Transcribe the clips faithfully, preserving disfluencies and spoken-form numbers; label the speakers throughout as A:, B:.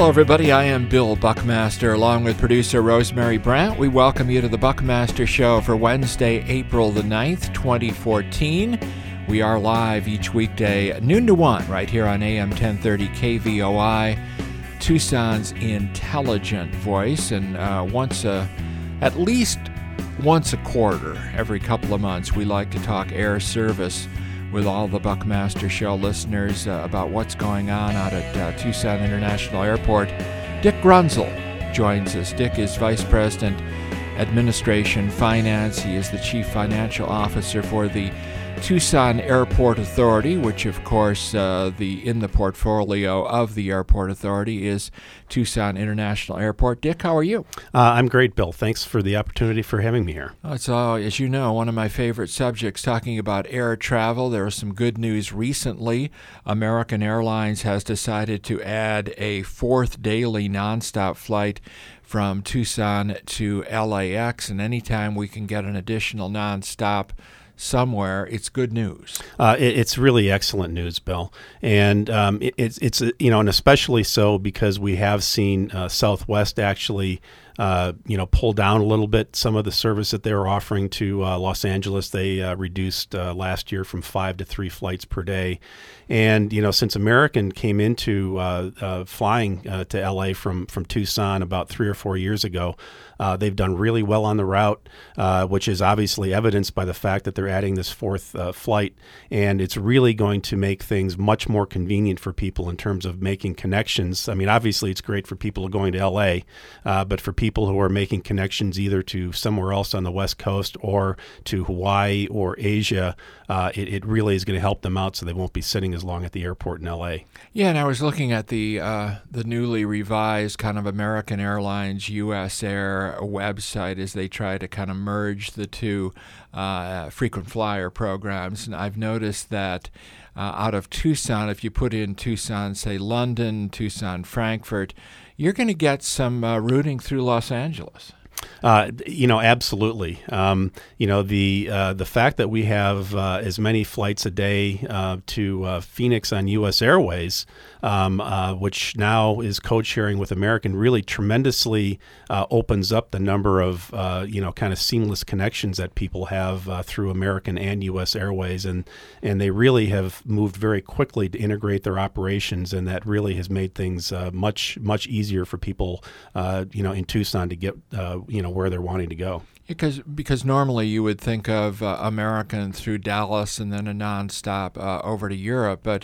A: Hello, everybody. I am Bill Buckmaster, along with producer Rosemary Brandt. We welcome you to the Buckmaster Show for Wednesday, April the ninth, twenty fourteen. We are live each weekday, noon to one, right here on A M ten thirty K V O I, Tucson's intelligent voice. And uh, once a, at least once a quarter, every couple of months, we like to talk air service with all the Buckmaster Show listeners uh, about what's going on out at uh, Tucson International Airport. Dick Grunzel joins us. Dick is Vice President, Administration, Finance. He is the Chief Financial Officer for the Tucson Airport Authority, which, of course, uh, the in the portfolio of the Airport Authority is Tucson International Airport. Dick, how are you?
B: Uh, I'm great, Bill. Thanks for the opportunity for having me here.
A: It's, uh, as you know, one of my favorite subjects, talking about air travel. There was some good news recently. American Airlines has decided to add a fourth daily nonstop flight from Tucson to L A X, and anytime we can get an additional nonstop somewhere, it's good news.
B: Uh, it, it's really excellent news, Bill, and um, it, it's it's uh, you know, and especially so because we have seen uh, Southwest actually uh, you know pull down a little bit some of the service that they were offering to uh, Los Angeles. They uh, reduced uh, last year from five to three flights per day, and you know since American came into uh, uh, flying uh, to L A from from Tucson about three or four years ago. Uh, they've done really well on the route, uh, which is obviously evidenced by the fact that they're adding this fourth uh, flight, and it's really going to make things much more convenient for people in terms of making connections. I mean, obviously it's great for people going to L A, uh, but for people who are making connections either to somewhere else on the West Coast or to Hawaii or Asia, uh, it, it really is going to help them out so they won't be sitting as long at the airport in L A.
A: Yeah, and I was looking at the uh, the newly revised kind of American Airlines U S Air website as they try to kind of merge the two uh, frequent flyer programs. And I've noticed that uh, out of Tucson, if you put in Tucson, say London, Tucson, Frankfurt, you're going to get some uh, routing through Los Angeles.
B: Uh, you know, absolutely. Um, you know, the uh, the fact that we have uh, as many flights a day uh, to uh, Phoenix on U S Airways, um, uh, which now is code-sharing with American, really tremendously uh, opens up the number of, uh, you know, kind of seamless connections that people have uh, through American and U S Airways. And, and they really have moved very quickly to integrate their operations, and that really has made things uh, much, much easier for people, uh, you know, in Tucson to get, uh, you know, where they're wanting to go.
A: Because because normally you would think of uh, American through Dallas and then a nonstop uh, over to Europe, but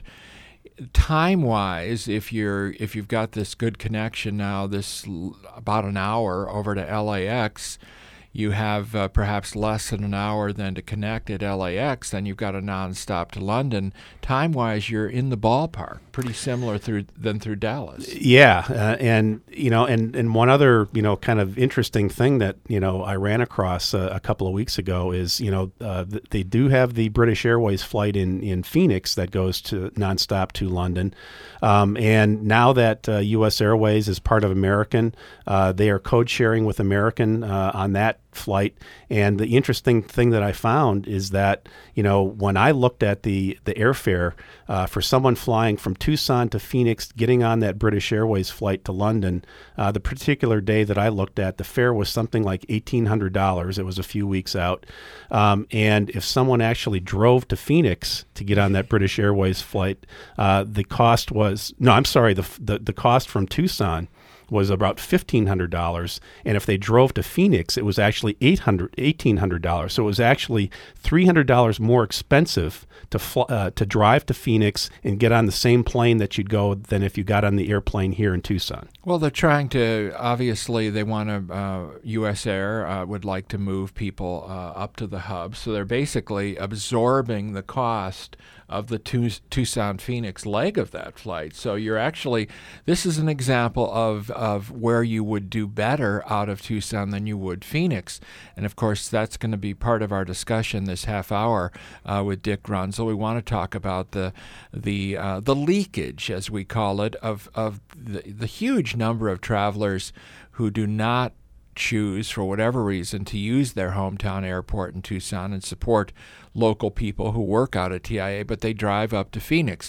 A: time-wise, if you're if you've got this good connection now, this l- about an hour over to L A X, you have uh, perhaps less than an hour then to connect at L A X, then you've got a nonstop to London. Time-wise, you're in the ballpark, pretty similar through than through Dallas.
B: Yeah, uh, and you know, and, and one other you know kind of interesting thing that you know I ran across uh, a couple of weeks ago is you know uh, th- they do have the British Airways flight in, in Phoenix that goes to nonstop to London, um, and now that uh, U S Airways is part of American, uh, they are code sharing with American uh, on that flight. And the interesting thing that I found is that, you know, when I looked at the, the airfare uh, for someone flying from Tucson to Phoenix, getting on that British Airways flight to London, uh, the particular day that I looked at, the fare was something like eighteen hundred dollars. It was a few weeks out. Um, and if someone actually drove to Phoenix to get on that British Airways flight, uh, the cost was, no, I'm sorry, the, the, the cost from Tucson was about fifteen hundred dollars, and if they drove to Phoenix, it was actually eight hundred dollars, eighteen hundred dollars. So it was actually three hundred dollars more expensive to fl- uh, to drive to Phoenix and get on the same plane that you'd go than if you got on the airplane here in Tucson.
A: Well, they're trying to, obviously, they want to, uh, U S Air uh, would like to move people uh, up to the hub, so they're basically absorbing the cost of the Tucson-Phoenix leg of that flight. So you're actually, this is an example of, of where you would do better out of Tucson than you would Phoenix. And of course, that's going to be part of our discussion this half hour uh, with Dick Grunzel. We want to talk about the the uh, the leakage, as we call it, of, of the, the huge number of travelers who do not choose, for whatever reason, to use their hometown airport in Tucson and support local people who work out at T I A, but they drive up to Phoenix.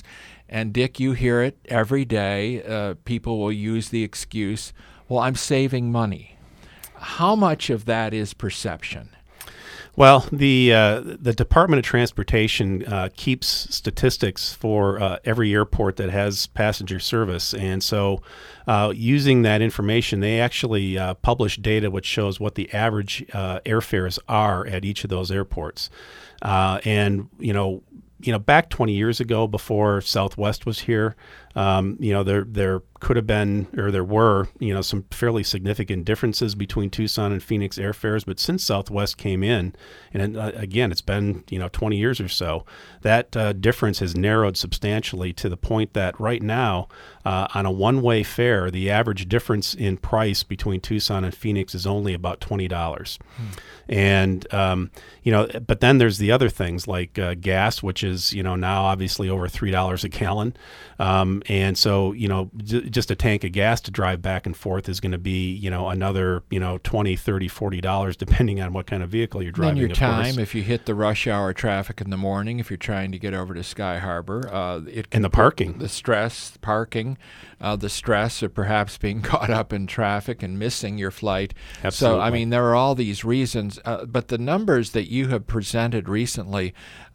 A: And Dick, you hear it every day. Uh, people will use the excuse, well, I'm saving money. How much of that is perception?
B: Well, the uh, the Department of Transportation uh, keeps statistics for uh, every airport that has passenger service, and so uh, using that information, they actually uh, publish data which shows what the average uh, airfares are at each of those airports. Uh, and you know, you know, back twenty years ago, before Southwest was here, um, you know, there there could have been, or there were, you know, some fairly significant differences between Tucson and Phoenix airfares. But since Southwest came in, and uh, again, it's been, you know, twenty years or so, that uh, difference has narrowed substantially to the point that right now, uh, on a one-way fare, the average difference in price between Tucson and Phoenix is only about twenty dollars. Hmm. And, um, you know, but then there's the other things like uh, gas, which is, you know, now obviously over three dollars a gallon. Um, and so, you know, j- just a tank of gas to drive back and forth is going to be, you know, another, you know, twenty, thirty, forty dollars depending on what kind of vehicle you're driving.
A: And your
B: of
A: time,
B: course.
A: if you hit the rush hour traffic in the morning, if you're trying to get over to Sky Harbor, uh, it can
B: and the parking,
A: the stress, parking, uh, the stress of perhaps being caught up in traffic and missing your flight.
B: Absolutely.
A: So, I mean, there are all these reasons, uh, but the numbers that you have presented recently,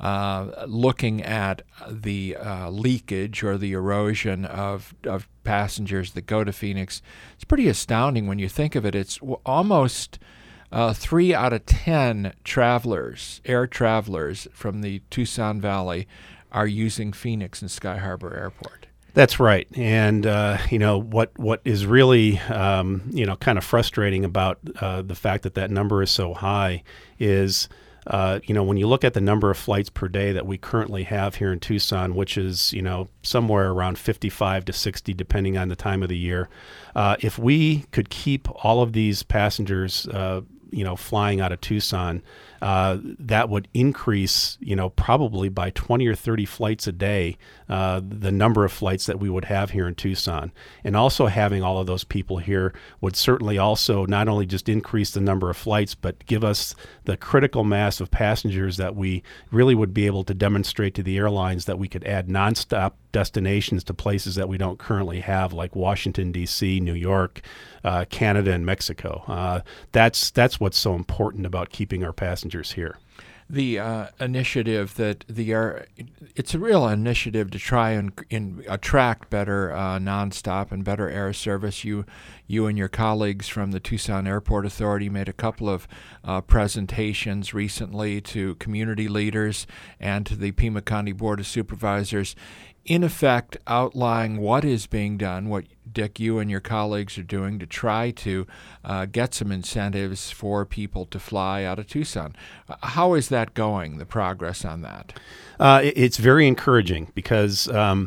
A: uh, looking at the uh, leakage or the erosion of, of passengers that go to Phoenix, it's pretty astounding when you think of it. It's w- almost uh, three out of ten travelers, air travelers from the Tucson Valley are using Phoenix and Sky Harbor Airport.
B: That's right. And, uh, you know, what what is really, um, you know, kind of frustrating about uh, the fact that that number is so high is, uh, you know, when you look at the number of flights per day that we currently have here in Tucson, which is, you know, somewhere around fifty-five to sixty, depending on the time of the year, uh, if we could keep all of these passengers, uh, you know, flying out of Tucson, uh, that would increase, you know, probably by twenty or thirty flights a day, uh, the number of flights that we would have here in Tucson. And also having all of those people here would certainly also not only just increase the number of flights, but give us the critical mass of passengers that we really would be able to demonstrate to the airlines that we could add nonstop destinations to places that we don't currently have, like Washington, D C, New York, uh, Canada, and Mexico. Uh, that's that's what's so important about keeping our passengers here.
A: The uh, initiative that the air, it's a real initiative to try and in, attract better uh, nonstop and better air service. You, you and your colleagues from the Tucson Airport Authority made a couple of uh, presentations recently to community leaders and to the Pima County Board of Supervisors, in effect outlining what is being done, what, Dick, you and your colleagues are doing to try to uh, get some incentives for people to fly out of Tucson. Uh, how is that going, the progress on that?
B: Uh, it, it's very encouraging because, um,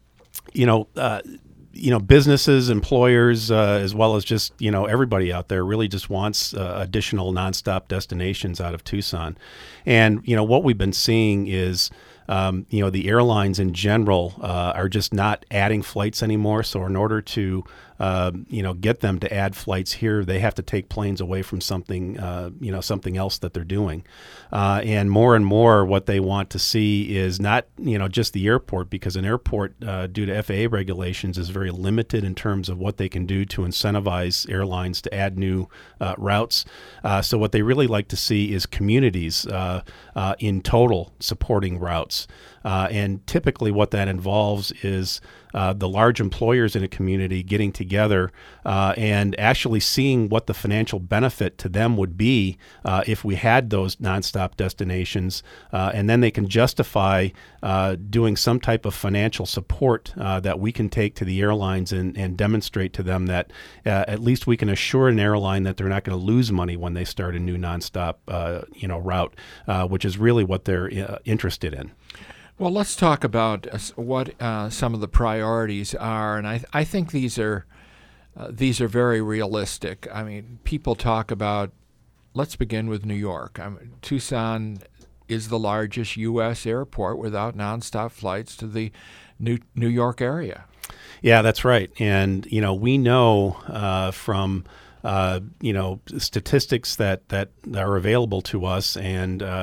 B: you know, uh, you know, businesses, employers, uh, as well as just, you know, everybody out there really just wants uh, additional nonstop destinations out of Tucson. And, you know, what we've been seeing is, Um, you know, the airlines in general uh, are just not adding flights anymore. So in order to, uh, you know, get them to add flights here, they have to take planes away from something, uh, you know, something else that they're doing. Uh, and more and more what they want to see is not, you know, just the airport, because an airport, uh, due to F A A regulations, is very limited in terms of what they can do to incentivize airlines to add new uh, routes. Uh, so what they really like to see is communities uh, uh, in total supporting routes. Uh, and typically what that involves is uh, the large employers in a community getting together uh, and actually seeing what the financial benefit to them would be uh, if we had those nonstop destinations. Uh, and then they can justify uh, doing some type of financial support uh, that we can take to the airlines and, and demonstrate to them that uh, at least we can assure an airline that they're not going to lose money when they start a new nonstop uh, you know, route, uh, which is really what they're uh, interested in.
A: Well, let's talk about uh, what uh, some of the priorities are, and I, th- I think these are uh, these are very realistic. I mean, people talk about. Let's begin with New York. I mean, Tucson is the largest U S airport without nonstop flights to the New New York area.
B: Yeah, that's right, and you know we know uh, from. Uh, you know, statistics that, that are available to us and, uh,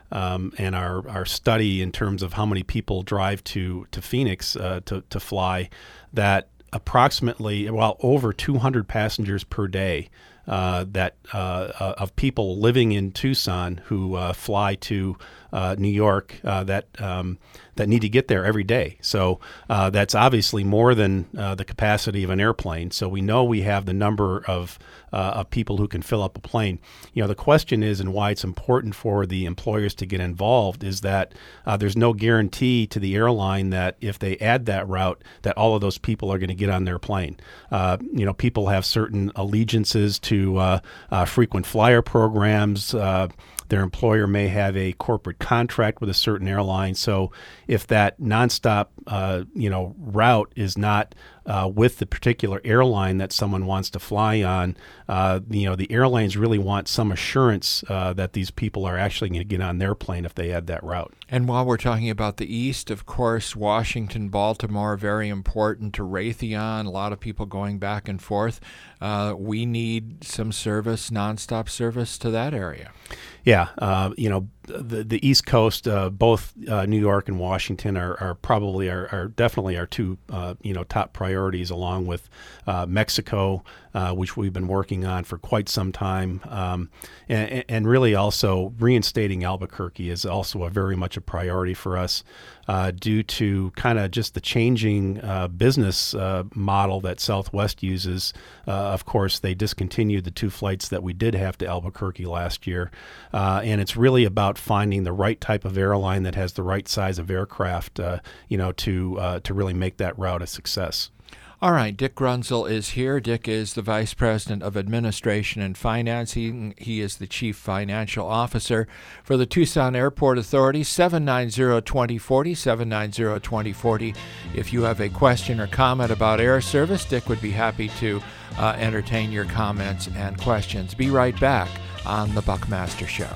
B: um, and our, our study in terms of how many people drive to to Phoenix uh, to to fly, that approximately, well, over two hundred passengers per day uh, that uh, uh, of people living in Tucson who uh, fly to uh, New York uh, that um, that need to get there every day. So uh, that's obviously more than uh, the capacity of an airplane. So we know we have the number of uh, of people who can fill up a plane. You know, the question is, and why it's important for the employers to get involved, is that uh, there's no guarantee to the airline that if they add that route, that all of those people are going to get on their plane. Uh, you know, people have certain allegiances to uh, uh, frequent flyer programs. Uh, Their employer may have a corporate contract with a certain airline. So if that nonstop, uh, you know, route is not uh, with the particular airline that someone wants to fly on, uh, you know, the airlines really want some assurance uh, that these people are actually going to get on their plane if they add that route.
A: And while we're talking about the East, of course, Washington, Baltimore, very important to Raytheon, a lot of people going back and forth. Uh, we need some service, nonstop service to that area.
B: Yeah, uh, you know, the the East Coast, uh, both uh, New York and Washington are, are probably are, are definitely our two uh, you know top priorities, along with uh, Mexico, uh, which we've been working on for quite some time, um, and, and really also reinstating Albuquerque is also a very much a priority for us uh, due to kind of just the changing uh, business uh, model that Southwest uses. Uh, of course, they discontinued the two flights that we did have to Albuquerque last year, uh, and it's really about finding the right type of airline that has the right size of aircraft, uh, you know, to uh, to really make that route a success.
A: All right, Dick Grunzel is here. Dick is the Vice President of Administration and Finance. He, he is the Chief Financial Officer for the Tucson Airport Authority. seven nine zero, two zero four zero, seven nine zero, two zero four zero. If you have a question or comment about air service, Dick would be happy to uh, entertain your comments and questions. Be right back on The Buckmaster Show.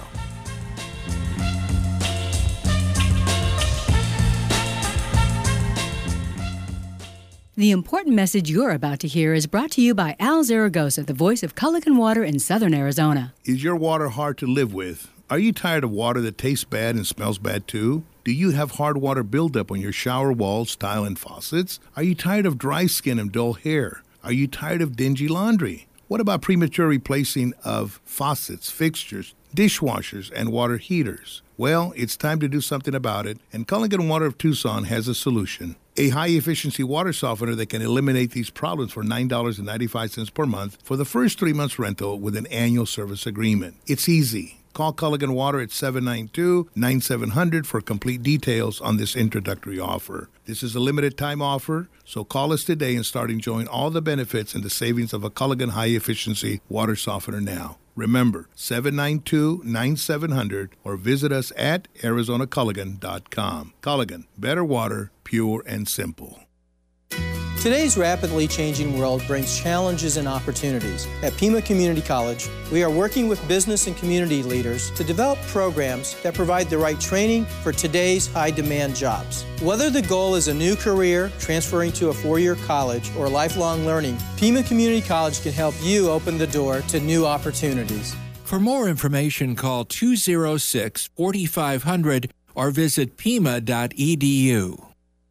C: The important message you're about to hear is brought to you by Al Zaragoza, the voice of Culligan Water in Southern Arizona.
D: Is your water hard to live with? Are you tired of water that tastes bad and smells bad too? Do you have hard water buildup on your shower walls, tile, and faucets? Are you tired of dry skin and dull hair? Are you tired of dingy laundry? What about premature replacing of faucets, fixtures, dishwashers, and water heaters? Well, it's time to do something about it, and Culligan Water of Tucson has a solution. A high-efficiency water softener that can eliminate these problems for nine dollars and ninety-five cents per month for the first three months rental with an annual service agreement. It's easy. Call Culligan Water at seven nine two, nine seven zero zero for complete details on this introductory offer. This is a limited-time offer, so call us today and start enjoying all the benefits and the savings of a Culligan high-efficiency water softener now. Remember, seven nine two, nine seven zero zero or visit us at arizona culligan dot com. Culligan, better water, pure and simple.
E: Today's rapidly changing world brings challenges and opportunities. At Pima Community College, we are working with business and community leaders to develop programs that provide the right training for today's high-demand jobs. Whether the goal is a new career, transferring to a four-year college, or lifelong learning, Pima Community College can help you open the door to new opportunities.
A: For more information, call two oh six, four five zero zero or visit pima dot e d u.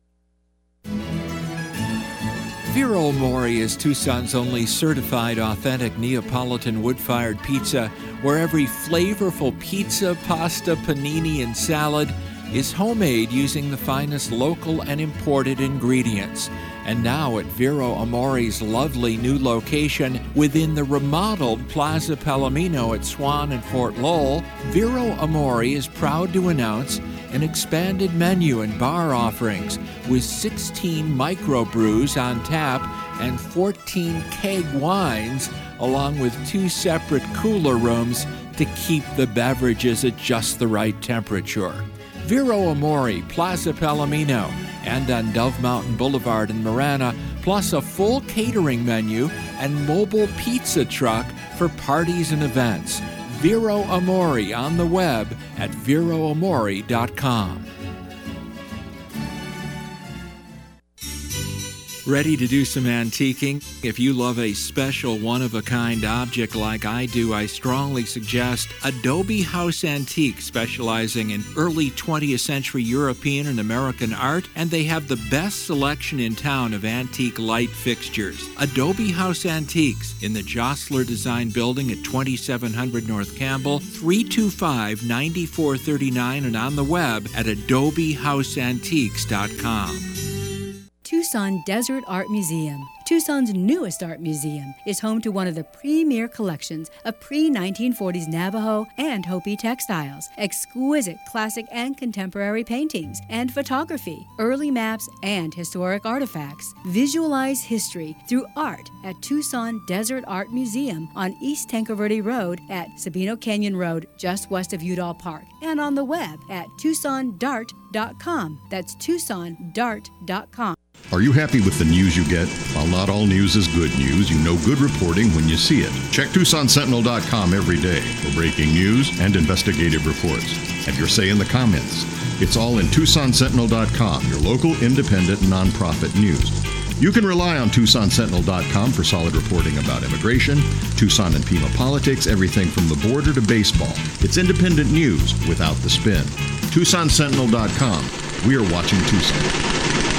A: Vero Mori is Tucson's only certified authentic Neapolitan wood-fired pizza, where every flavorful pizza, pasta, panini, and salad is homemade using the finest local and imported ingredients. And now at Vero Amori's lovely new location within the remodeled Plaza Palomino at Swan and Fort Lowell, Vero Amori is proud to announce an expanded menu and bar offerings with sixteen microbrews on tap and fourteen keg wines, along with two separate cooler rooms to keep the beverages at just the right temperature. Vero Amori, Plaza Palomino, and on Dove Mountain Boulevard in Marana, plus a full catering menu and mobile pizza truck for parties and events. Vero Amori on the web at vero amori dot com. Ready to do some antiquing? If you love a special one-of-a-kind object like I do, I strongly suggest Adobe House Antique, specializing in early twentieth century European and American art, and they have the best selection in town of antique light fixtures. Adobe House Antiques in the Jostler Design Building at twenty-seven hundred North Campbell, three two five, nine four three nine, and on the web at adobe house antiques dot com.
C: Tucson Desert Art Museum. Tucson's newest art museum is home to one of the premier collections of pre nineteen forties Navajo and Hopi textiles, exquisite classic and contemporary paintings and photography, early maps, and historic artifacts. Visualize history through art at Tucson Desert Art Museum on East Tanque Verde Road at Sabino Canyon Road, just west of Udall Park, and on the web at tucson dart dot com. That's tucson dart dot com.
F: Are you happy with the news you get? While not all news is good news, you know good reporting when you see it. Check tucson sentinel dot com every day for breaking news and investigative reports. Have your say in the comments. It's all in tucson sentinel dot com, your local independent nonprofit news. You can rely on tucson sentinel dot com for solid reporting about immigration, Tucson and Pima politics, everything from the border to baseball. It's independent news without the spin. tucson sentinel dot com. We are watching Tucson.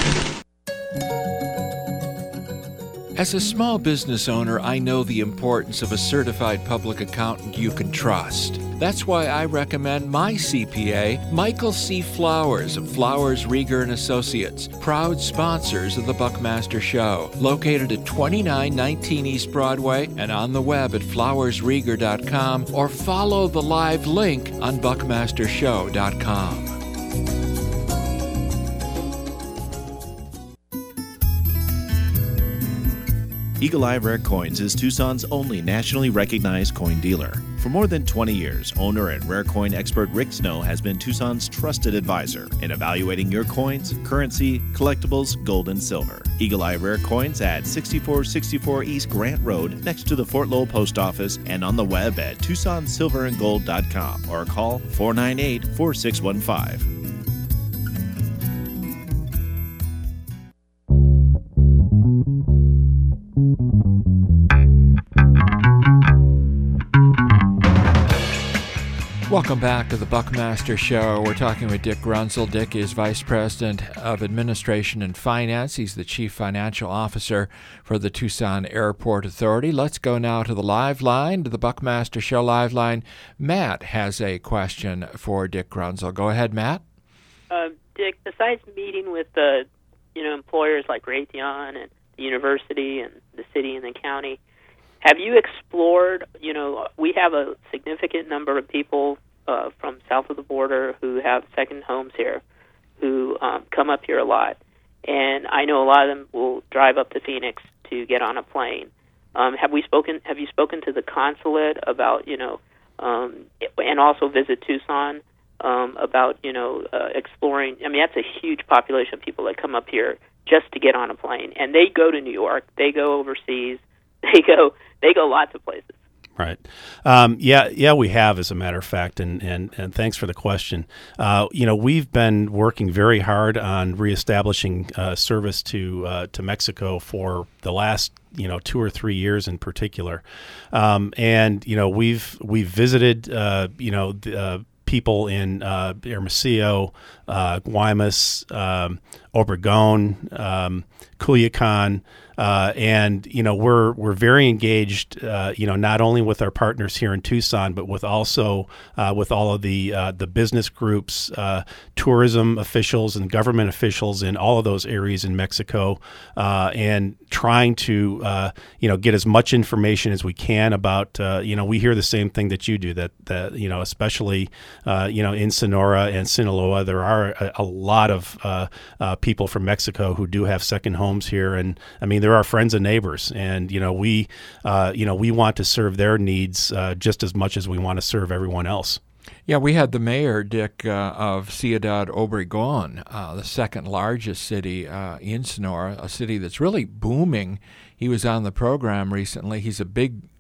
A: As a small business owner, I know the importance of a certified public accountant you can trust. That's why I recommend my C P A, Michael C. Flowers of Flowers, Rieger and Associates, proud sponsors of the Buckmaster Show, located at twenty-nine nineteen East Broadway and on the web at flowers rieger dot com, or follow the live link on buckmaster show dot com.
G: Eagle Eye Rare Coins is Tucson's only nationally recognized coin dealer. For more than twenty years, owner and rare coin expert Rick Snow has been Tucson's trusted advisor in evaluating your coins, currency, collectibles, gold, and silver. Eagle Eye Rare Coins at sixty-four sixty-four East Grant Road, next to the Fort Lowell Post Office, and on the web at tucson silver and gold dot com, or call four nine eight, four six one five.
A: Welcome back to the Buckmaster Show. We're talking with Dick Grunzel. Dick is Vice President of Administration and Finance. He's the Chief Financial Officer for the Tucson Airport Authority. Let's go now to the live line, to the Buckmaster Show live line. Matt has a question for Dick Grunzel. Go ahead, Matt.
H: Uh, Dick, besides meeting with the you know employers like Raytheon and the university and the city and the county, have you explored, you know, we have a significant number of people uh, from south of the border who have second homes here, who um, come up here a lot. And I know a lot of them will drive up to Phoenix to get on a plane. Um, have we spoken, have you spoken to the consulate about, you know, um, and also visit Tucson um, about, you know, uh, exploring? I mean, that's a huge population of people that come up here just to get on a plane. And they go to New York, they go overseas, they go... They go lots of places.
B: Right. Um, yeah, yeah, we have, as a matter of fact, and, and, and thanks for the question. Uh, you know, we've been working very hard on reestablishing uh, service to uh, to Mexico for the last, you know, two or three years in particular. Um, and, you know, we've we've visited, uh, you know, the, uh, people in uh, Hermosillo, uh, Guaymas, um, Obregon, um, Culiacan, uh, and you know we're we're very engaged. Uh, you know, not only with our partners here in Tucson, but with also uh, with all of the uh, the business groups, uh, tourism officials, and government officials in all of those areas in Mexico, uh, and trying to uh, you know get as much information as we can about. Uh, you know, we hear the same thing that you do. That that you know, especially uh, you know in Sonora and Sinaloa, there are a, a lot of uh, uh, people from Mexico who do have second homes here, and I mean they're our friends and neighbors, and you know we uh, you know we want to serve their needs uh, just as much as we want to serve everyone else.
A: Yeah, we had the mayor, Dick, uh, of Ciudad Obregón, uh, the second largest city uh, in Sonora, a city that's really booming. He was on the program recently. He's a big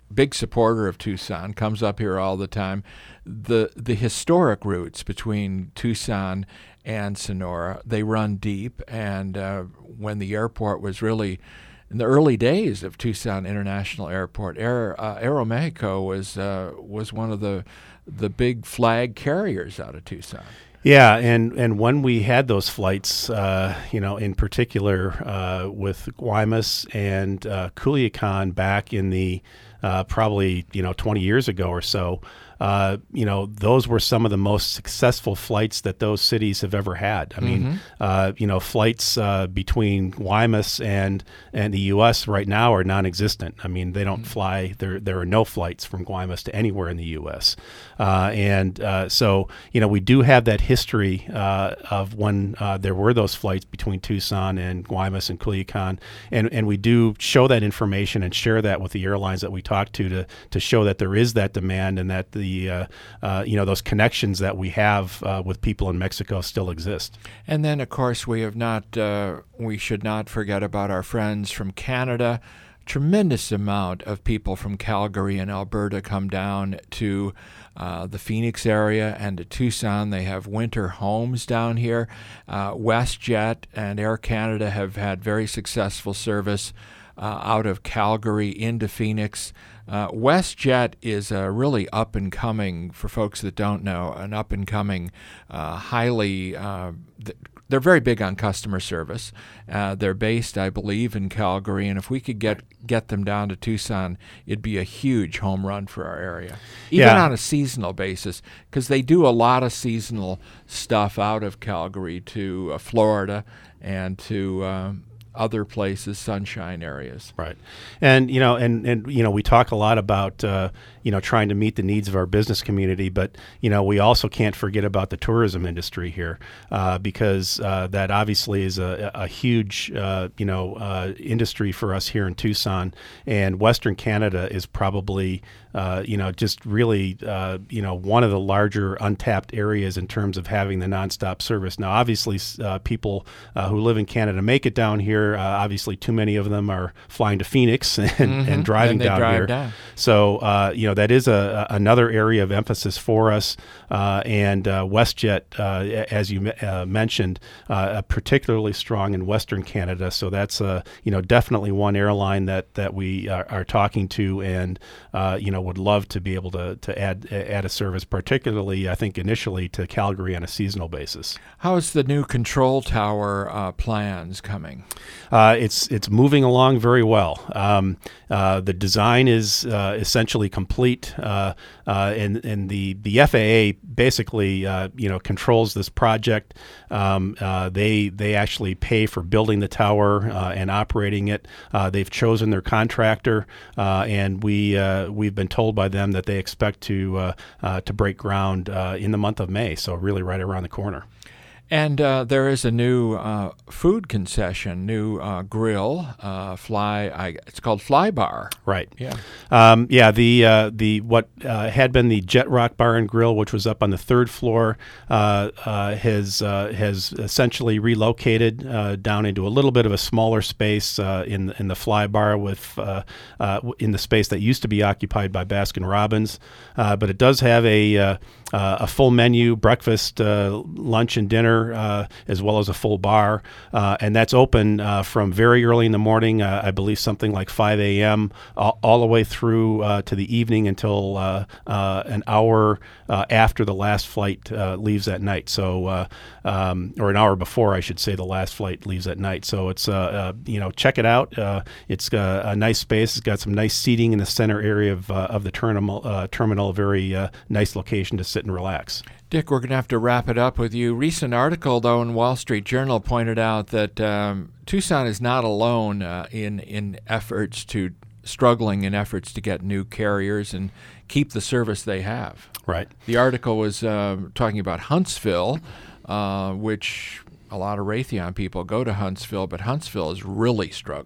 A: big supporter of Tucson, comes up here all the time. The the historic routes between Tucson and Sonora, they run deep, and uh, when the airport was really, in the early days of Tucson International Airport, Air, uh, Aeromexico was uh, was one of the the big flag carriers out of Tucson.
B: Yeah, and, and when we had those flights, uh, you know, in particular uh, with Guaymas and uh, Culiacan back in the uh, probably, you know, twenty years ago or so, uh, you know, those were some of the most successful flights that those cities have ever had. I mean, mm-hmm. uh, you know, flights uh, between Guaymas and and the U S right now are non-existent. I mean, they don't mm-hmm. fly. There there are no flights from Guaymas to anywhere in the U S Uh, and uh, so, you know, we do have that history uh, of when uh, there were those flights between Tucson and Guaymas and Culiacan, and and we do show that information and share that with the airlines that we talk to to to show that there is that demand and that the Uh, uh, you know, those connections that we have uh, with people in Mexico still exist.
A: And then, of course, we have not, uh, we should not forget about our friends from Canada. Tremendous amount of people from Calgary and Alberta come down to uh, the Phoenix area and to Tucson. They have winter homes down here. Uh, WestJet and Air Canada have had very successful service uh, out of Calgary into Phoenix. Uh, WestJet is a really up-and-coming, for folks that don't know, an up-and-coming, uh, highly, uh, th- they're very big on customer service. Uh, they're based, I believe, in Calgary, and if we could get, get them down to Tucson, it'd be a huge home run for our area, even
B: yeah.
A: on a seasonal basis, because they do a lot of seasonal stuff out of Calgary to uh, Florida and to um, other places, sunshine areas.
B: Right. And, you know, and, and, you know, we talk a lot about, uh, you know, trying to meet the needs of our business community, but, you know, we also can't forget about the tourism industry here uh, because uh, that obviously is a, a huge, uh, you know, uh, industry for us here in Tucson. And Western Canada is probably, uh, you know, just really, uh, you know, one of the larger untapped areas in terms of having the nonstop service. Now, obviously, uh, people uh, who live in Canada make it down here. Uh, obviously, too many of them are flying to Phoenix and, mm-hmm. and driving
A: and they
B: down
A: drive
B: here.
A: Down.
B: So, uh, you know, that is a, a another area of emphasis for us. Uh, and uh, WestJet, uh, as you uh, mentioned, uh, particularly strong in Western Canada. So that's, uh, you know, definitely one airline that that we are, are talking to, and uh, you know, would love to be able to to add add a service, particularly, I think, initially to Calgary on a seasonal basis.
A: How is the new control tower uh, plans coming?
B: Uh, it's it's moving along very well. Um, uh, the design is uh, essentially complete, uh, uh, and and the, the F A A basically uh, you know controls this project. Um, uh, they they actually pay for building the tower uh, and operating it. Uh, they've chosen their contractor, uh, and we uh, we've been told by them that they expect to uh, uh, to break ground uh, in the month of May. So really right around the corner.
A: And uh, there is a new uh, food concession, new uh, grill, uh, fly. I, it's called Fly Bar.
B: Right.
A: Yeah.
B: Um, yeah. The uh, the what uh, had been the Jet Rock Bar and Grill, which was up on the third floor, uh, uh, has uh, has essentially relocated uh, down into a little bit of a smaller space uh, in in the Fly Bar, with uh, uh, in the space that used to be occupied by Baskin Robbins, uh, but it does have a uh, uh, a full menu, breakfast, uh, lunch, and dinner. Uh, as well as a full bar, uh, and that's open uh, from very early in the morning, uh, I believe something like five a.m., all, all the way through uh, to the evening until uh, uh, an hour uh, after the last flight uh, leaves at night. So, uh, um, or an hour before, I should say, the last flight leaves at night. So it's, uh, uh, you know, check it out. Uh, it's uh, a nice space. It's got some nice seating in the center area of uh, of the terminal. Uh, terminal, very uh, nice location to sit and relax.
A: Dick, we're going to have to wrap it up with you. Recent article, though, in Wall Street Journal pointed out that um, Tucson is not alone uh, in in efforts to struggling in efforts to get new carriers and keep the service they have.
B: Right.
A: The article was uh, talking about Huntsville, uh, which a lot of Raytheon people go to Huntsville, but Huntsville is really struggling.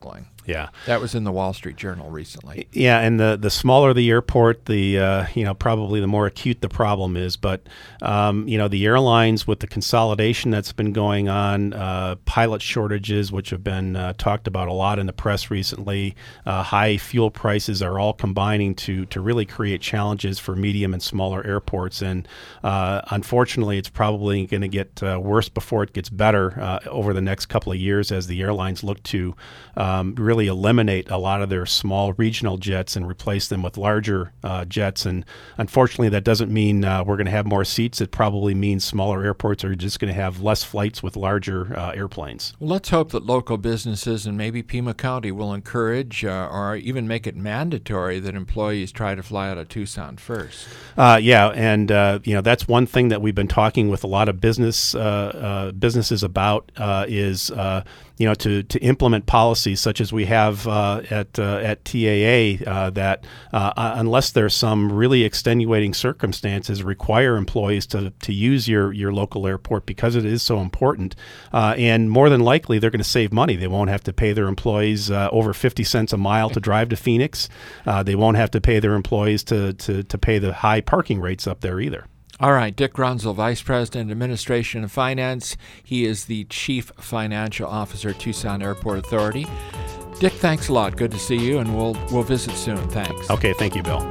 B: Yeah,
A: that was in the Wall Street Journal recently.
B: Yeah, and the, the smaller the airport, the uh, you know probably the more acute the problem is. But um, you know the airlines, with the consolidation that's been going on, uh, pilot shortages, which have been uh, talked about a lot in the press recently, uh, high fuel prices are all combining to to really create challenges for medium and smaller airports. And uh, unfortunately, it's probably going to get uh, worse before it gets better uh, over the next couple of years as the airlines look to um, really really eliminate a lot of their small regional jets and replace them with larger uh, jets. And unfortunately, that doesn't mean uh, we're going to have more seats. It probably means smaller airports are just going to have less flights with larger uh, airplanes.
A: Well, let's hope that local businesses and maybe Pima County will encourage uh, or even make it mandatory that employees try to fly out of Tucson first.
B: Uh, yeah, and uh, you know that's one thing that we've been talking with a lot of business uh, uh, businesses about uh, is uh, you know to to implement policies such as we have uh, at uh, at T A A uh, that uh, unless there's some really extenuating circumstances, require employees to to use your your local airport because it is so important, uh, and more than likely they're going to save money. They won't have to pay their employees uh, over fifty cents a mile to drive to Phoenix. Uh, they won't have to pay their employees to to to pay the high parking rates up there either.
A: All right, Dick Grunzel, Vice President, Administration and Finance. He is the Chief Financial Officer at Tucson Airport Authority. Dick, thanks a lot. Good to see you, and we'll we'll visit soon. Thanks.
B: Okay, thank you, Bill.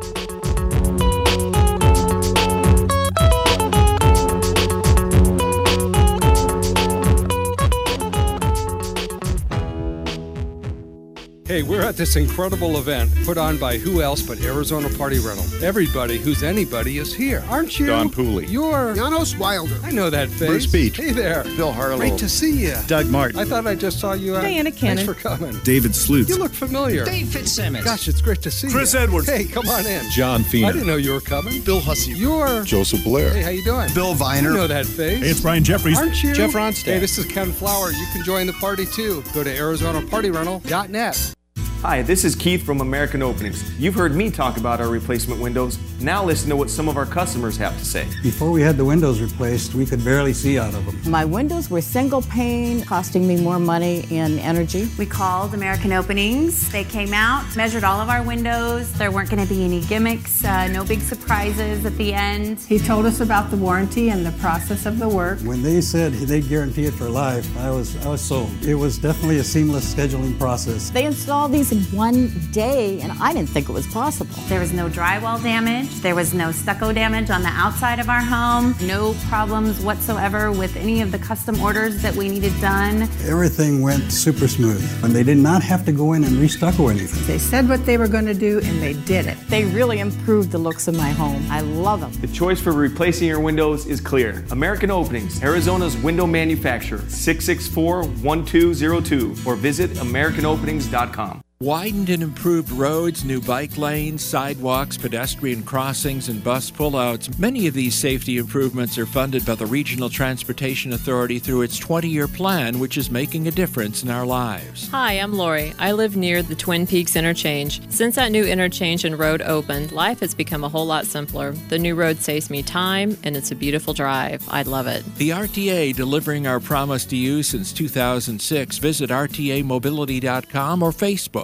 I: Hey, we're at this incredible event put on by who else but Arizona Party Rental. Everybody who's anybody is here, aren't you?
J: Don Pooley.
I: You're...
J: Janos Wilder.
I: I know that face.
J: Bruce Beach.
I: Hey there.
J: Bill Harlow.
I: Great to see you.
J: Doug Martin.
I: I thought I just saw you at...
K: Diana Cannon.
I: Thanks for coming.
J: David Sleuth.
I: You look familiar.
K: Dave Fitzsimmons.
I: Gosh, it's great to see
J: Chris
I: you.
J: Chris Edwards.
I: Hey, come on in.
J: John Feener.
I: I didn't know you were coming.
J: Bill Hussey.
I: You're...
J: Joseph Blair.
I: Hey, how you doing?
J: Bill Viner.
I: I know that face.
J: Hey, it's Brian Jeffries.
I: Aren't you?
J: Jeff Ronstadt.
I: Hey, this is Ken Flower. You can join the party, too. Go to Arizona Party Rental dot net.
L: Hi, this is Keith from American Openings. You've heard me talk about our replacement windows. Now listen to what some of our customers have to say.
M: Before we had the windows replaced, we could barely see out of them.
N: My windows were single pane, costing me more money in energy.
O: We called American Openings. They came out, measured all of our windows. There weren't going to be any gimmicks, uh, no big surprises at the end.
P: He told us about the warranty and the process of the work.
M: When they said they'd guarantee it for life, I was I was sold. It was definitely a seamless scheduling process.
N: They installed these in one day, and I didn't think it was possible.
O: There was no drywall damage. There was no stucco damage on the outside of our home. No problems whatsoever with any of the custom orders that we needed done.
M: Everything went super smooth, and they did not have to go in and re-stucco anything.
P: They said what they were going to do, and they did it.
N: They really improved the looks of my home. I love them.
L: The choice for replacing your windows is clear. American Openings, Arizona's window manufacturer, six six four, one two zero two, or visit american openings dot com.
A: Widened and improved roads, new bike lanes, sidewalks, pedestrian crossings, and bus pullouts. Many of these safety improvements are funded by the Regional Transportation Authority through its twenty-year plan, which is making a difference in our lives.
Q: Hi, I'm Lori. I live near the Twin Peaks interchange. Since that new interchange and road opened, life has become a whole lot simpler. The new road saves me time, and it's a beautiful drive. I love it.
A: The R T A, delivering our promise to you since two thousand six. Visit R T A mobility dot com or Facebook.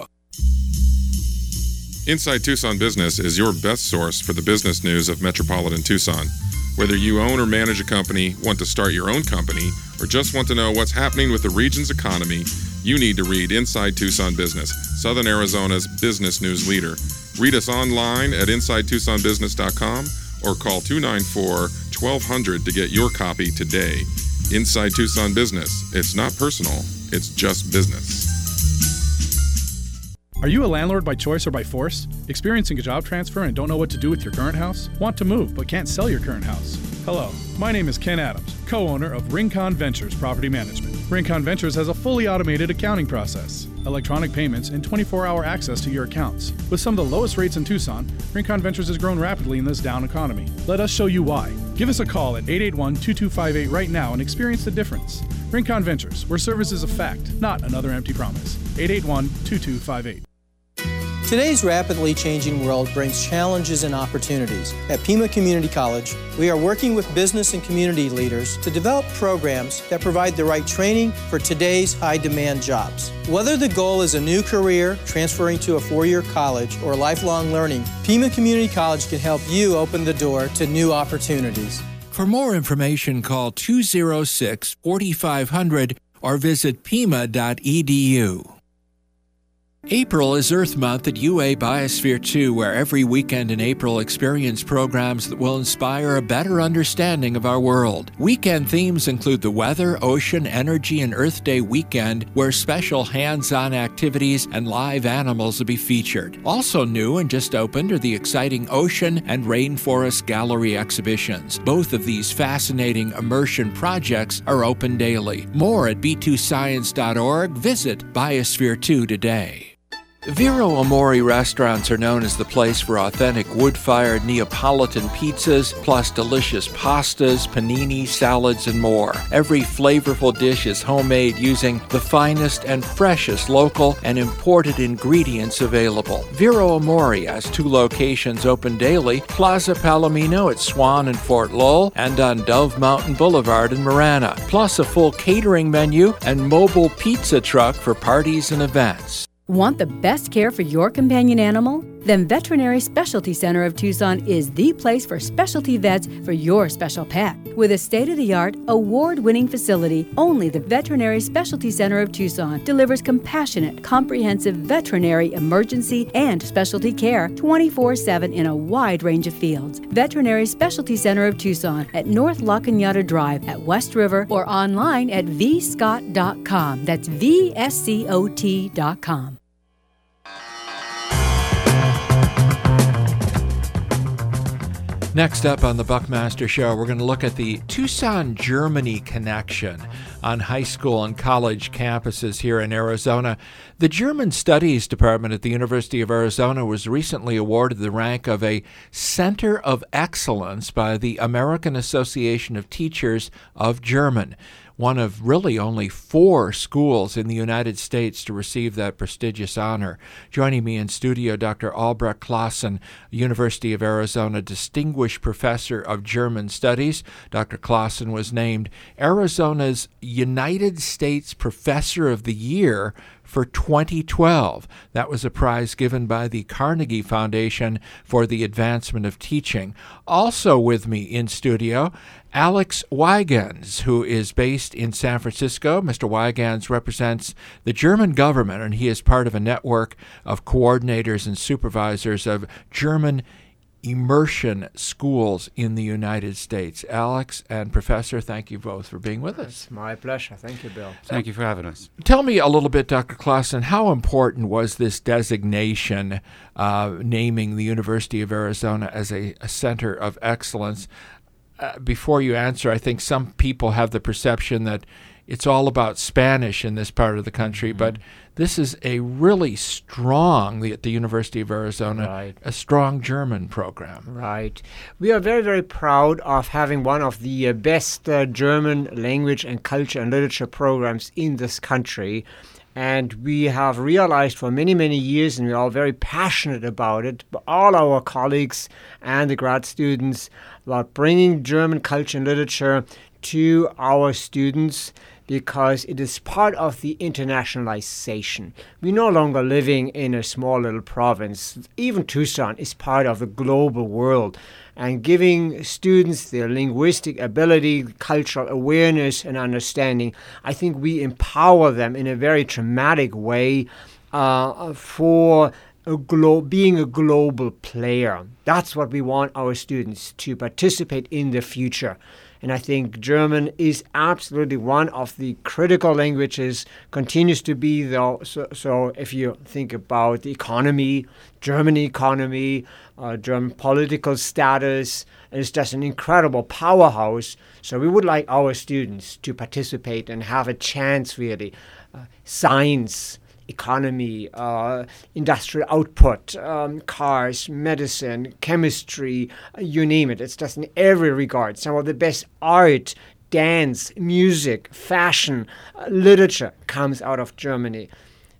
R: Inside Tucson Business is your best source for the business news of metropolitan Tucson. Whether you own or manage a company, want to start your own company, or just want to know what's happening with the region's economy, you need to read Inside Tucson Business, Southern Arizona's business news leader. Read us online at inside tucson business dot com or call two nine four, twelve hundred to get your copy today. Inside Tucson Business. It's not personal, it's just business.
S: Are you a landlord by choice or by force? Experiencing a job transfer and don't know what to do with your current house? Want to move but can't sell your current house? Hello, my name is Ken Adams, co-owner of Rincon Ventures Property Management. Rincon Ventures has a fully automated accounting process, electronic payments, and twenty-four hour access to your accounts. With some of the lowest rates in Tucson, Rincon Ventures has grown rapidly in this down economy. Let us show you why. Give us a call at eight eight one, two two five eight right now and experience the difference. Rincon Ventures, where service is a fact, not another empty promise. eight eight one, two two five eight.
E: Today's rapidly changing world brings challenges and opportunities. At Pima Community College, we are working with business and community leaders to develop programs that provide the right training for today's high-demand jobs. Whether the goal is a new career, transferring to a four-year college, or lifelong learning, Pima Community College can help you open the door to new opportunities.
A: For more information, call two oh six, four five zero zero or visit pima dot e d u. April is Earth Month at U A Biosphere two, where every weekend in April experience programs that will inspire a better understanding of our world. Weekend themes include the weather, ocean, energy, and Earth Day weekend, where special hands-on activities and live animals will be featured. Also new and just opened are the exciting Ocean and Rainforest Gallery exhibitions. Both of these fascinating immersion projects are open daily. More at b two science dot org. Visit Biosphere two today. Vero Amore restaurants are known as the place for authentic wood-fired Neapolitan pizzas, plus delicious pastas, panini, salads, and more. Every flavorful dish is homemade using the finest and freshest local and imported ingredients available. Vero Amore has two locations open daily, Plaza Palomino at Swan and Fort Lowell, and on Dove Mountain Boulevard in Marana, plus a full catering menu and mobile pizza truck for parties and events.
C: Want the best care for your companion animal? Then Veterinary Specialty Center of Tucson is the place for specialty vets for your special pet. With a state-of-the-art, award-winning facility, only the Veterinary Specialty Center of Tucson delivers compassionate, comprehensive veterinary emergency and specialty care twenty-four seven in a wide range of fields. Veterinary Specialty Center of Tucson at North La Cañada Drive at West River or online at v scott dot com. That's V S C O T dot com.
A: Next up on the Buckmaster Show, we're going to look at the Tucson-Germany connection on high school and college campuses here in Arizona. The German Studies Department at the University of Arizona was recently awarded the rank of a Center of Excellence by the American Association of Teachers of German, one of really only four schools in the United States to receive that prestigious honor. Joining me in studio, Doctor Albrecht Clausen, University of Arizona Distinguished Professor of German Studies. Doctor Clausen was named Arizona's United States Professor of the Year for twenty twelve. That was a prize given by the Carnegie Foundation for the Advancement of Teaching. Also with me in studio, Alex Weigans, who is based in San Francisco. Mister Weigans represents the German government, and he is part of a network of coordinators and supervisors of German immersion schools in the United States. Alex and Professor, thank you both for being with us.
J: It's my pleasure. Thank you, Bill.
K: Thank you for having us.
A: Tell me a little bit, Doctor Clausen, how important was this designation uh, naming the University of Arizona as a, a center of excellence? Uh, before you answer, I think some people have the perception that it's all about Spanish in this part of the country, mm-hmm. but this is a really strong, the, at the University of Arizona,
J: right.
A: a strong German program.
J: Right. We are very, very proud of having one of the uh, best uh, German language and culture and literature programs in this country. And we have realized for many, many years, and we're all very passionate about it, all our colleagues and the grad students, about bringing German culture and literature to our students, because it is part of the internationalization. We're no longer living in a small little province. Even Tucson is part of the global world. And giving students their linguistic ability, cultural awareness, and understanding, I think we empower them in a very dramatic way uh, for a glo- being a global player. That's what we want our students to participate in the future. And I think German is absolutely one of the critical languages, continues to be, though. So, so if you think about the economy, German economy, uh, German political status, it's just an incredible powerhouse. So we would like our students to participate and have a chance, really. Uh, science, economy, uh, industrial output, um, cars, medicine, chemistry, uh, you name it. It's just in every regard. Some of the best art, dance, music, fashion, uh, literature comes out of Germany.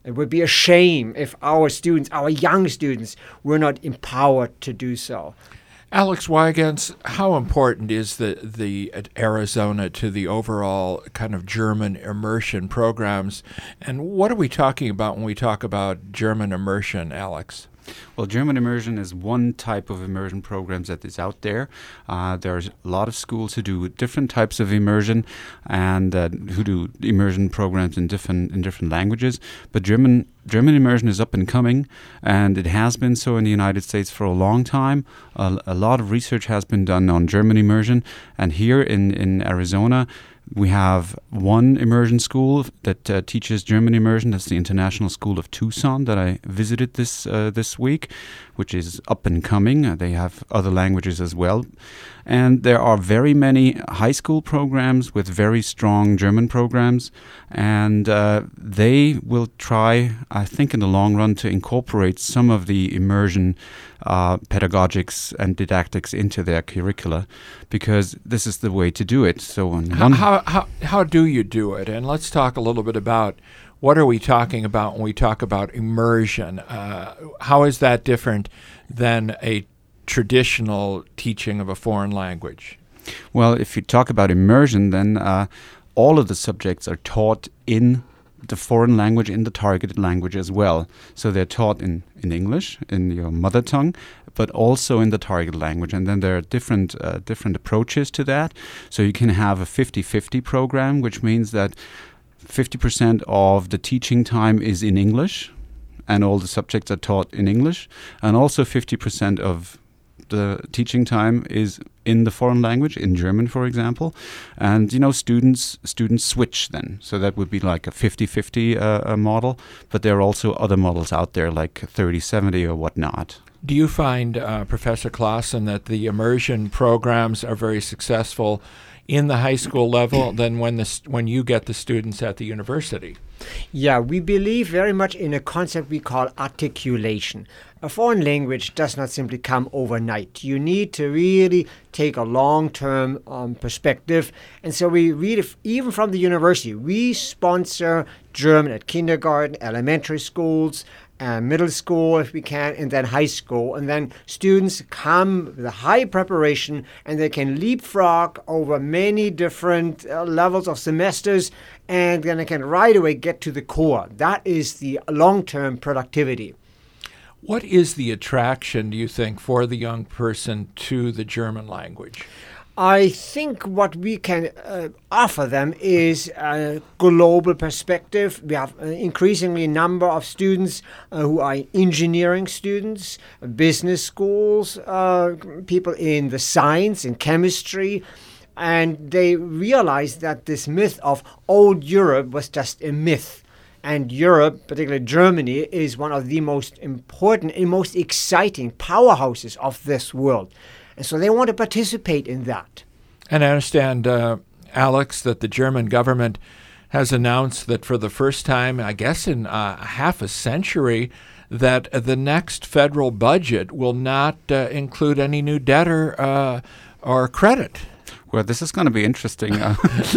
J: It would be a shame if our students, our young students, were not empowered to do so.
A: Alex Weigans, how important is the, the at Arizona to the overall kind of German immersion programs? And what are we talking about when we talk about German immersion, Alex?
K: Well, German immersion is one type of immersion programs that is out there. Uh, there's a lot of schools who do different types of immersion and uh, who do immersion programs in different in different languages. But German German immersion is up and coming, and it has been so in the United States for a long time. Uh, a lot of research has been done on German immersion, and here in, in Arizona, we have one immersion school that uh, teaches German immersion. That's the International School of Tucson that I visited this uh, this week, which is up and coming. Uh, they have other languages as well. And there are very many high school programs with very strong German programs. And uh, they will try, I think in the long run, to incorporate some of the immersion uh, pedagogics and didactics into their curricula, because this is the way to do it. So on
A: how,
K: one
A: how, how, how do you do it? And let's talk a little bit about what are we talking about when we talk about immersion. Uh, how is that different than a traditional teaching of a foreign language?
K: Well, if you talk about immersion, then uh, all of the subjects are taught in the foreign language, in the targeted language as well. So they're taught in, in English, in your mother tongue, but also in the target language. And then there are different uh, different approaches to that. So you can have a fifty-fifty program, which means that fifty percent of the teaching time is in English, and all the subjects are taught in English, and also fifty percent of the teaching time is in the foreign language, in German, for example. And, you know, students students switch then. So that would be like a fifty-fifty uh, model. But there are also other models out there, like thirty seventy or whatnot.
A: Do you find, uh, Professor Clausen, that the immersion programs are very successful in the high school level than when the when you get the students at the university?
J: Yeah, we believe very much in a concept we call articulation. A foreign language does not simply come overnight. You need to really take a long-term um, perspective. And so we read, if, even from the university, we sponsor German at kindergarten, elementary schools, Uh, middle school if we can, and then high school. And then students come with a high preparation, and they can leapfrog over many different uh, levels of semesters, and then they can right away get to the core. That is the long-term productivity.
A: What is the attraction, do you think, for the young person to the German language?
J: I think what we can uh, offer them is a global perspective. We have an increasingly number of students uh, who are engineering students, business schools, uh, people in the science, in chemistry, and they realize that this myth of old Europe was just a myth. And Europe, particularly Germany, is one of the most important and most exciting powerhouses of this world. And so they want to participate in that.
A: And I understand, uh, Alex, that the German government has announced that for the first time, I guess in uh, half a century, that the next federal budget will not uh, include any new debt or, uh, or credit.
K: Well, this is going to be interesting. Uh,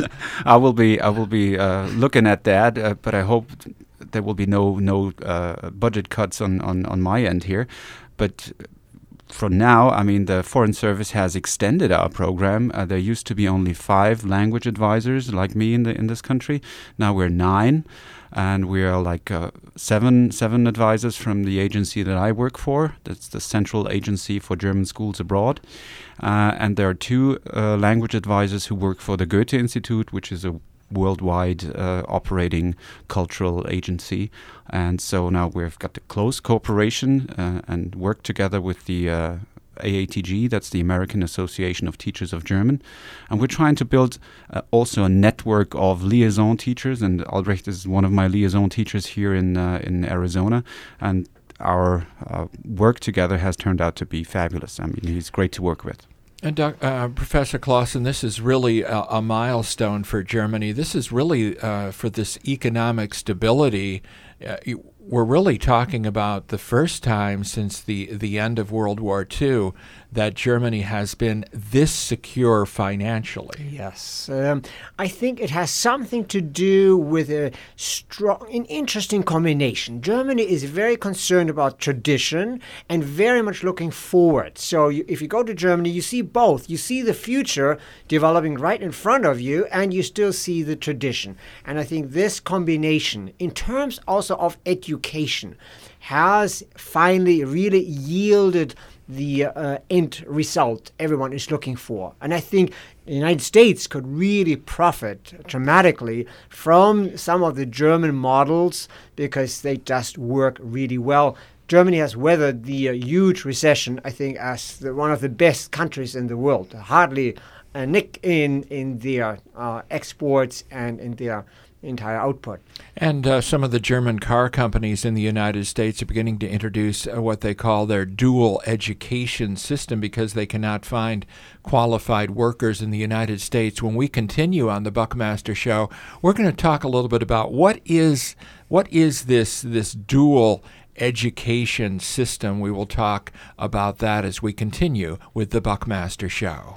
K: I will be I will be uh, looking at that, uh, but I hope there will be no no uh, budget cuts on, on, on my end here. But for now, I mean, the Foreign Service has extended our program. Uh, there used to be only five language advisors like me in the in this country. Now we're nine, and we are like uh, seven seven advisors from the agency that I work for. That's the Central Agency for German Schools Abroad. Uh, and there are two uh, language advisors who work for the Goethe Institute, which is a worldwide uh, operating cultural agency. And so now we've got the close cooperation uh, and work together with the uh, A A T G, that's the American Association of Teachers of German. And we're trying to build uh, also a network of liaison teachers, and Albrecht is one of my liaison teachers here in uh, in Arizona. And our uh, work together has turned out to be fabulous. I mean, he's great to work with.
A: And uh, Professor Clausen, this is really a, a milestone for Germany. This is really uh, for this economic stability. Uh, we're really talking about the first time since the, the end of World War Two that Germany has been this secure financially.
J: Yes. Um, I think it has something to do with a strong, an interesting combination. Germany is very concerned about tradition and very much looking forward. So you, if you go to Germany, you see both. You see the future developing right in front of you, and you still see the tradition. And I think this combination, in terms also of education, has finally really yielded the uh, end result everyone is looking for. And I think the United States could really profit dramatically from some of the German models because they just work really well. Germany has weathered the uh, huge recession, I think, as the, one of the best countries in the world. Hardly a nick in, in their uh, exports and in their entire output.
A: And uh, some of the German car companies in the United States are beginning to introduce uh, what they call their dual education system because they cannot find qualified workers in the United States. When we continue on the Buckmaster Show, we're going to talk a little bit about what is what is this this dual education system. We will talk about that as we continue with the Buckmaster Show.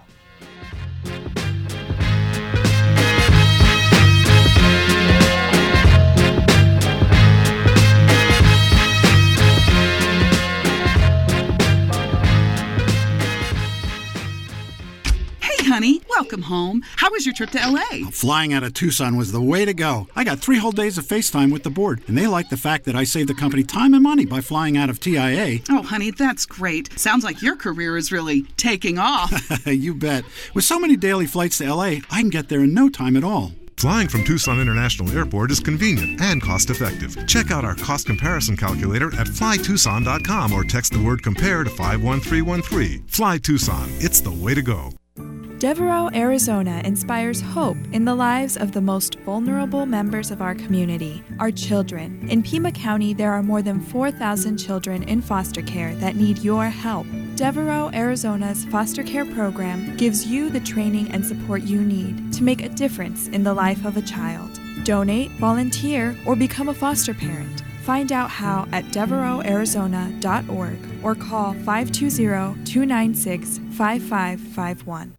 T: Honey, welcome home. How was your trip to L A?
U: Flying out of Tucson was the way to go. I got three whole days of FaceTime with the board, and they like the fact that I saved the company time and money by flying out of T I A.
T: Oh, honey, that's great. Sounds like your career is really taking off.
U: You bet. With so many daily flights to L A, I can get there in no time at all.
V: Flying from Tucson International Airport is convenient and cost-effective. Check out our cost comparison calculator at fly tucson dot com or text the word COMPARE to five one three one three. Fly Tucson. It's the way to go.
W: Devereaux, Arizona inspires hope in the lives of the most vulnerable members of our community, our children. In Pima County, there are more than four thousand children in foster care that need your help. Devereaux, Arizona's foster care program gives you the training and support you need to make a difference in the life of a child. Donate, volunteer, or become a foster parent. Find out how at devereaux arizona dot org or call five two zero, two nine six, five five five one.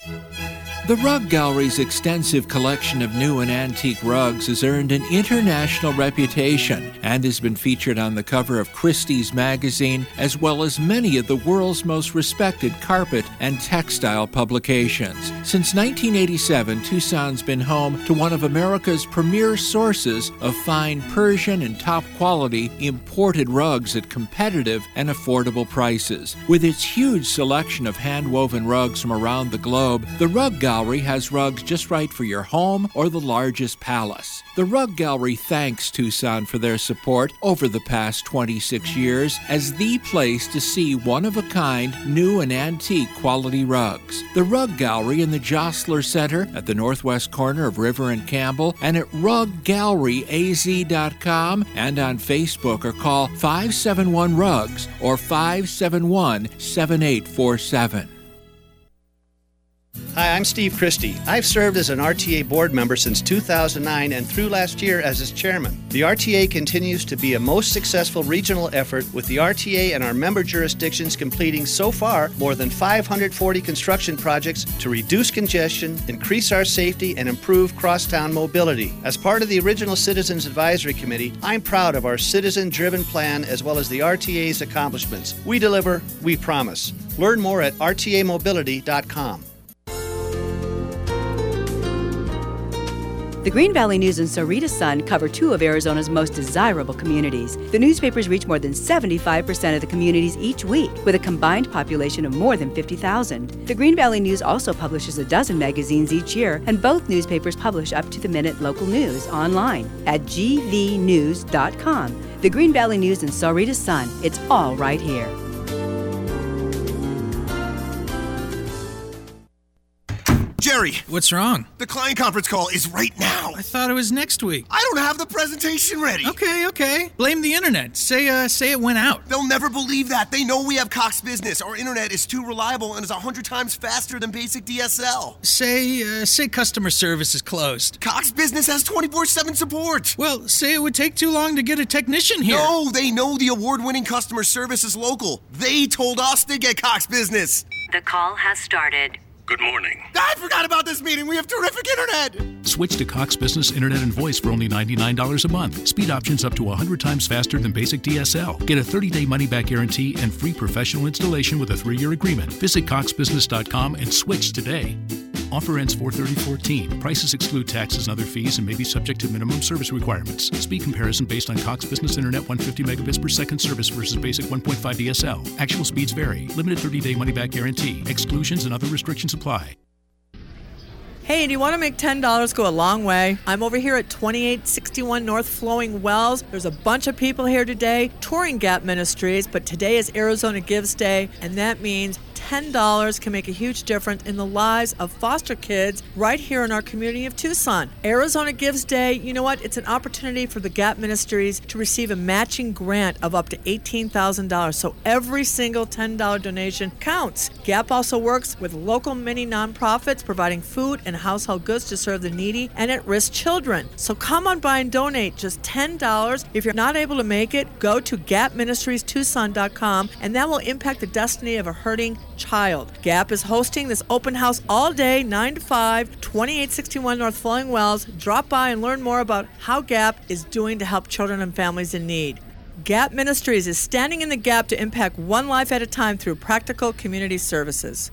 A: The Rug Gallery's extensive collection of new and antique rugs has earned an international reputation and has been featured on the cover of Christie's magazine, as well as many of the world's most respected carpet and textile publications. Since nineteen eighty-seven, Tucson's been home to one of America's premier sources of fine Persian and top-quality imported rugs at competitive and affordable prices. With its huge selection of hand-woven rugs from around the globe, the Rug Gallery has rugs just right for your home or the largest palace. The Rug Gallery thanks Tucson for their support over the past twenty-six years as the place to see one-of-a-kind, new and antique quality rugs. The Rug Gallery in the Jostler Center at the northwest corner of River and Campbell, and at rug gallery a z dot com and on Facebook, or call five seven one rugs or five seven one, seven eight four seven.
X: Hi, I'm Steve Christie. I've served as an R T A board member since two thousand nine and through last year as its chairman. The R T A continues to be a most successful regional effort, with the R T A and our member jurisdictions completing so far more than five hundred forty construction projects to reduce congestion, increase our safety, and improve crosstown mobility. As part of the original Citizens Advisory Committee, I'm proud of our citizen-driven plan as well as the R T A's accomplishments. We deliver, we promise. Learn more at r t a mobility dot com.
Y: The Green Valley News and Sahuarita Sun cover two of Arizona's most desirable communities. The newspapers reach more than seventy-five percent of the communities each week, with a combined population of more than fifty thousand. The Green Valley News also publishes a dozen magazines each year, and both newspapers publish up-to-the-minute local news online at g v news dot com. The Green Valley News and Sahuarita Sun, it's all right here.
B: Gary.
D: What's wrong?
B: The client conference call is right now.
D: I thought it was next week.
B: I don't have the presentation ready.
D: Okay, okay. Blame the internet. Say, uh, say it went out.
B: They'll never believe that. They know we have Cox Business. Our internet is too reliable and is a hundred times faster than basic D S L.
D: Say, uh, say customer service is closed.
B: Cox Business has twenty-four seven support.
D: Well, say it would take too long to get a technician here.
B: No, they know the award-winning customer service is local. They told us to get Cox Business.
F: The call has started.
B: Good morning. I forgot about this meeting. We have terrific internet.
G: Switch to Cox Business Internet and Voice for only ninety-nine dollars a month. Speed options up to one hundred times faster than basic D S L. Get a thirty-day money-back guarantee and free professional installation with a three-year agreement. Visit cox business dot com and switch today. Offer ends four thirty fourteen. Prices exclude taxes and other fees and may be subject to minimum service requirements. Speed comparison based on Cox Business Internet one hundred fifty megabits per second service versus basic one point five D S L. Actual speeds vary. Limited thirty-day money-back guarantee. Exclusions and other restrictions apply.
H: Hey, do you want to make ten dollars go a long way? I'm over here at twenty-eight sixty-one North Flowing Wells. There's a bunch of people here today touring Gap Ministries, but today is Arizona Gives Day, and that means ten dollars can make a huge difference in the lives of foster kids right here in our community of Tucson. Arizona Gives Day, you know what? It's an opportunity for the Gap Ministries to receive a matching grant of up to eighteen thousand dollars. So every single ten dollars donation counts. Gap also works with local mini nonprofits providing food and household goods to serve the needy and at-risk children. So come on by and donate just ten dollars. If you're not able to make it, go to gap ministries tucson dot com, and that will impact the destiny of a hurting child. Gap is hosting this open house all day, nine to five, twenty-eight sixty-one North Flowing Wells. Drop by and learn more about how Gap is doing to help children and families in need. Gap Ministries is standing in the gap to impact one life at a time through practical community services.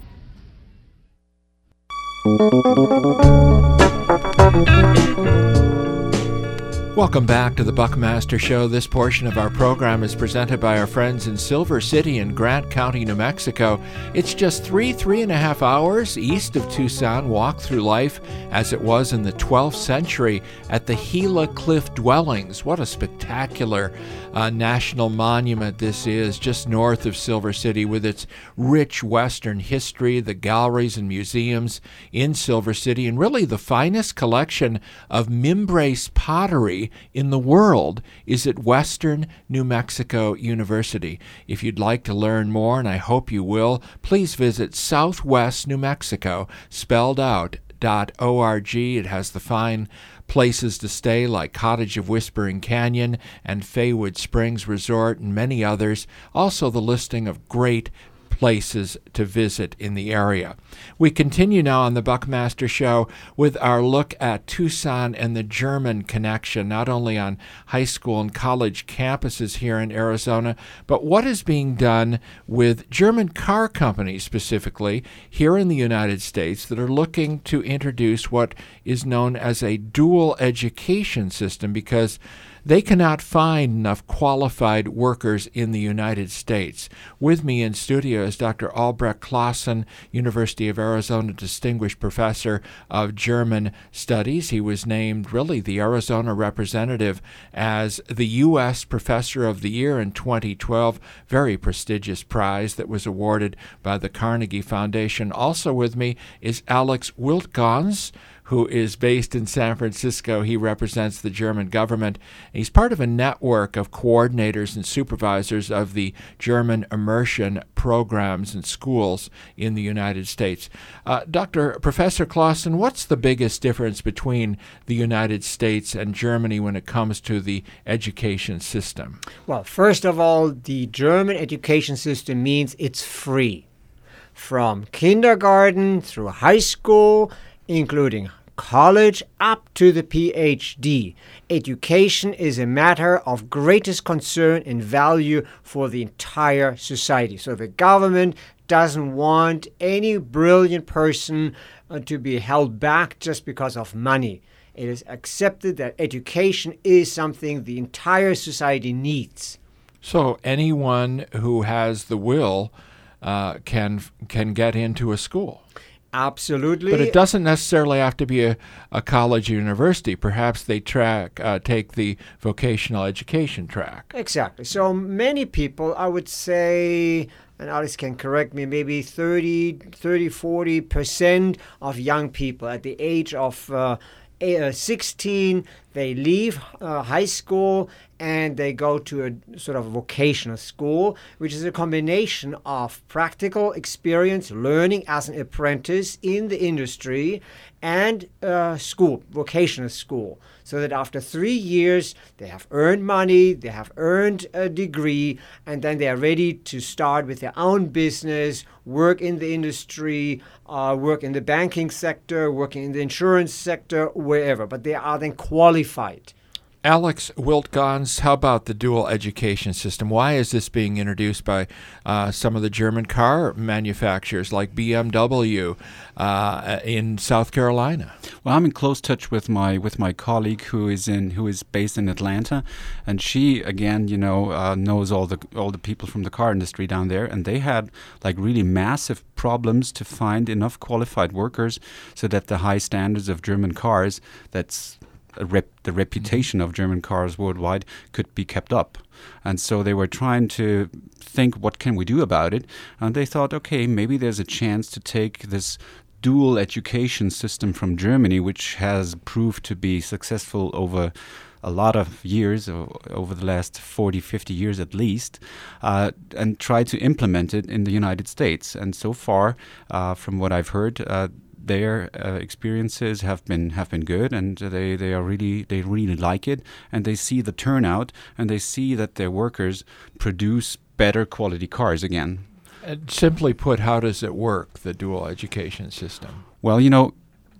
A: Welcome back to the Buckmaster Show. This portion of our program is presented by our friends in Silver City in Grant County, New Mexico. It's just three, three and a half hours east of Tucson. Walk through life as it was in the twelfth century at the Gila Cliff Dwellings. What a spectacular uh, national monument this is, just north of Silver City, with its rich Western history, the galleries and museums in Silver City, and really the finest collection of Mimbres pottery in the world is at Western New Mexico University. If you'd like to learn more, and I hope you will, please visit Southwest New Mexico, spelled out, .org. It has the fine places to stay like Cottage of Whispering Canyon and Faywood Springs Resort and many others. Also the listing of great places to visit in the area. We continue now on the Buckmaster Show with our look at Tucson and the German connection, not only on high school and college campuses here in Arizona, but what is being done with German car companies specifically here in the United States that are looking to introduce what is known as a dual education system, because they cannot find enough qualified workers in the United States. With me in studio is Doctor Albrecht Clausen, University of Arizona Distinguished Professor of German Studies. He was named really the Arizona representative as the U S Professor of the Year in twenty twelve. Very prestigious prize that was awarded by the Carnegie Foundation. Also with me is Alex Wiltgans, who is based in San Francisco. He represents the German government. He's part of a network of coordinators and supervisors of the German immersion programs and schools in the United States. Uh, Doctor Professor Clausen, what's the biggest difference between the United States and Germany when it comes to the education system?
J: Well, first of all, the German education system means it's free. From kindergarten through high school, including college up to the P H D. Education is a matter of greatest concern and value for the entire society. So the government doesn't want any brilliant person uh, to be held back just because of money. It is accepted that education is something the entire society needs.
A: So anyone who has the will uh, can can get into a school?
J: Absolutely.
A: But it doesn't necessarily have to be a, a college or university. Perhaps they track uh, take the vocational education track.
J: Exactly. So many people, I would say, and Alice can correct me, maybe thirty, thirty, forty percent of young people at the age of uh, sixteen, they leave uh, high school and they go to a sort of vocational school, which is a combination of practical experience, learning as an apprentice in the industry, and uh, school, vocational school. So that after three years, they have earned money, they have earned a degree, and then they are ready to start with their own business, work in the industry, uh, work in the banking sector, working in the insurance sector, wherever. But they are then qualified.
A: Alex Wiltgans, how about the dual education system? Why is this being introduced by uh, some of the German car manufacturers like B M W uh, in South Carolina?
K: Well, I'm in close touch with my with my colleague who is in who is based in Atlanta, and she again, you know, uh, knows all the all the people from the car industry down there, and they had like really massive problems to find enough qualified workers so that the high standards of German cars, that's A rep, the reputation of German cars worldwide, could be kept up. And so they were trying to think, what can we do about it? And they thought, okay, maybe there's a chance to take this dual education system from Germany, which has proved to be successful over a lot of years, over the last forty, fifty years at least, uh, and try to implement it in the United States. And so far, uh, from what I've heard, uh, their uh, experiences have been have been good, and they, they are really they really like it, and they see the turnout, and they see that their workers produce better quality cars again.
A: And simply put, how does it work, the dual education system?
K: Well, you know,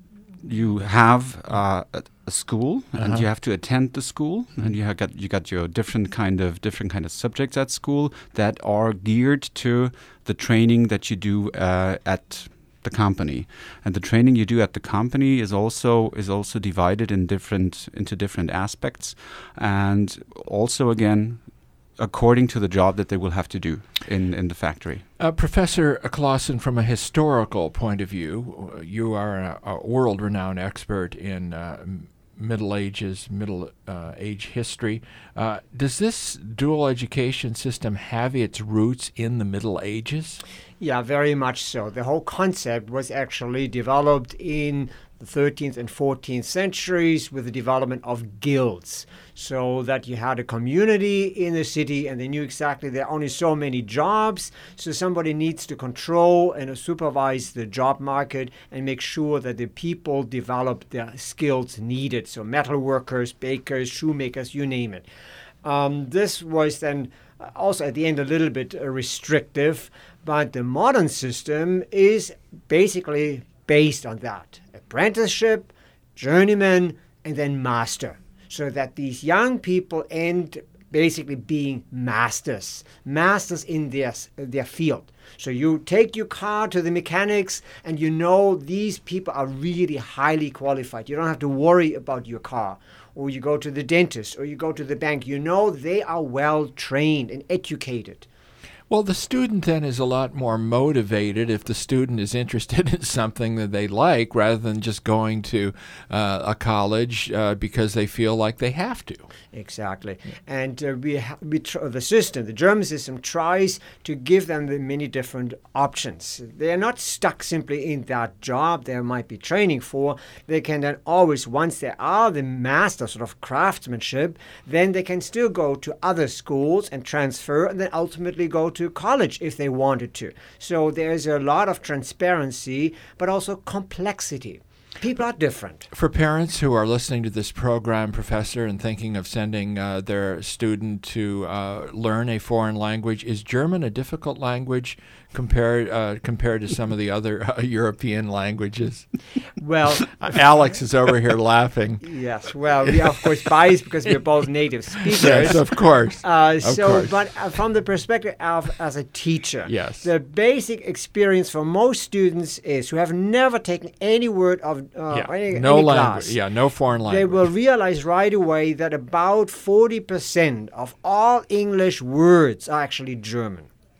K: you have uh, a, a school, uh-huh. and you have to attend the school, mm-hmm. and you have got you got your different kind of different kind of subjects at school that are geared to the training that you do uh, at the company, and the training you do at the company is also is also divided in different into different aspects, and also again according to the job that they will have to do in in the factory.
A: Uh, Professor Clausen, from a historical point of view, you are a, a world-renowned expert in uh, Middle Ages, Middle uh, Age history. Uh, does this dual education system have its roots in the Middle Ages?
J: Yeah, very much so. The whole concept was actually developed in the thirteenth and fourteenth centuries with the development of guilds, so that you had a community in the city and they knew exactly there are only so many jobs, so somebody needs to control and supervise the job market and make sure that the people develop the skills needed, so metal workers, bakers, shoemakers, you name it. Um, this was then also at the end a little bit uh, restrictive, but the modern system is basically based on that. Apprenticeship, journeyman, and then master. So that these young people end basically being masters, masters in their, their field. So you take your car to the mechanics and you know these people are really highly qualified. You don't have to worry about your car. Or you go to the dentist or you go to the bank. You know they are well trained and educated.
A: Well, the student then is a lot more motivated if the student is interested in something that they like rather than just going to uh, a college uh, because they feel like they have to.
J: Exactly. And uh, we, ha- we tr- the system, the German system, tries to give them the many different options. They are not stuck simply in that job they might be training for. They can then always, once they are the master sort of craftsmanship, then they can still go to other schools and transfer and then ultimately go to college if they wanted to. So there's a lot of transparency, but also complexity. People are different.
A: For parents who are listening to this program, Professor, and thinking of sending uh, their student to uh, learn a foreign language, is German a difficult language compared uh, compared to some of the other uh, European languages?
J: Well,
A: Alex is over here laughing.
J: Yes, well, we are of course biased because we're both native speakers.
A: Yes, of course.
J: Uh,
A: of
J: so,
A: course.
J: but uh, from the perspective of as a teacher,
A: yes,
J: the basic experience for most students is who have never taken any word of uh,
A: yeah.
J: any,
A: no
J: any
A: language,
J: class.
A: yeah, no foreign language.
J: They will realize right away that about forty percent of all English words are actually German.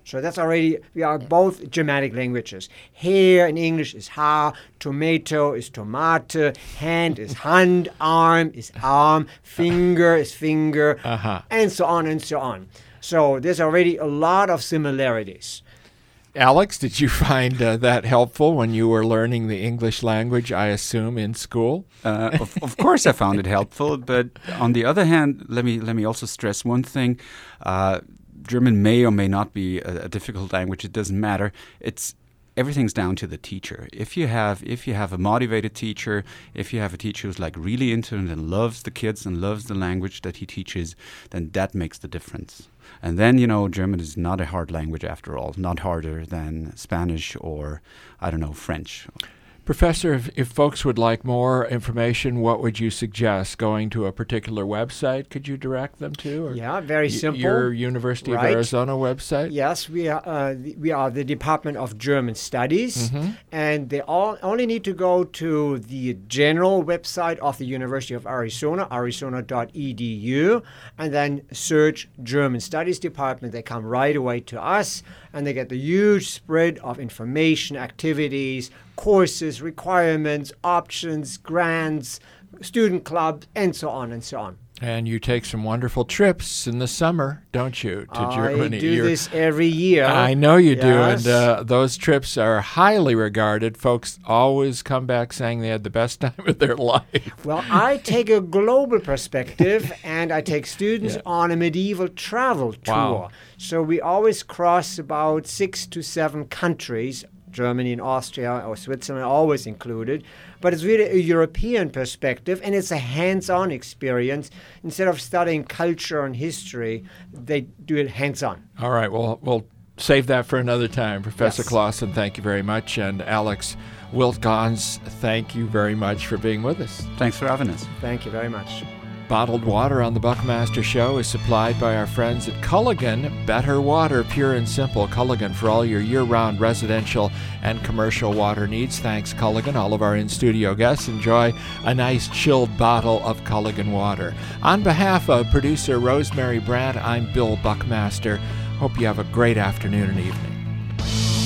J: So that's already, we are both Germanic languages. Hair in English is Haar, tomato is Tomate, hand is Hand, arm is Arm, finger is Finger,
A: uh-huh.
J: and so on and so on. So there's already a lot of similarities.
A: Alex, did you find uh, that helpful when you were learning the English language, I assume, in school?
K: Uh, of, of course I found it helpful, but on the other hand, let me let me also stress one thing. Uh, German may or may not be a, a difficult language. It doesn't matter. It's everything's down to the teacher. If you have if you have a motivated teacher, if you have a teacher who's like really into it and loves the kids and loves the language that he teaches, then that makes the difference. And then, you know, German is not a hard language after all, not harder than Spanish or, I don't know, French.
A: Professor, if, if folks would like more information, what would you suggest? Going to a particular website, could you direct them to? Or
J: yeah, very
A: y-
J: simple.
A: Your University
J: right.
A: of Arizona website?
J: Yes, we are uh, the, we are the Department of German Studies,
A: mm-hmm.
J: and they all only need to go to the general website of the University of Arizona, arizona dot e d u, and then search German Studies Department. They come right away to us, and they get the huge spread of information, activities, courses, requirements, options, grants, student clubs, and so on and so on.
A: And you take some wonderful trips in the summer, don't you, to
J: I
A: Germany?
J: I do
A: You're,
J: this every year.
A: I know you do,
J: yes.
A: and uh, those trips are highly regarded. Folks always come back saying they had the best time of their life.
J: Well, I take a global perspective, and I take students
A: Yeah.
J: on a medieval travel tour.
A: Wow.
J: So we always cross about six to seven countries, Germany and Austria or Switzerland always included, but it's really a European perspective, and it's a hands-on experience. Instead of studying culture and history, they do it hands-on.
A: All right, well, we'll save that for another time. Professor
J: Yes.
A: Clausen, thank you very much, and Alex Wiltgans, thank you very much for being with us.
K: Thanks for having us.
J: Thank you very much.
A: Bottled water on the Buckmaster Show is supplied by our friends at Culligan. Better water, pure and simple. Culligan for all your year-round residential and commercial water needs. Thanks, Culligan. All of our in-studio guests enjoy a nice chilled bottle of Culligan water. On behalf of producer Rosemary Brandt, I'm Bill Buckmaster. Hope you have a great afternoon and evening.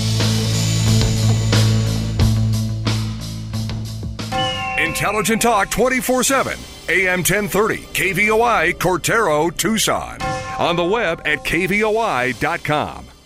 I: Intelligent Talk twenty-four seven. A M ten thirty, K V O I, Cortero, Tucson. On the web at K V O I dot com.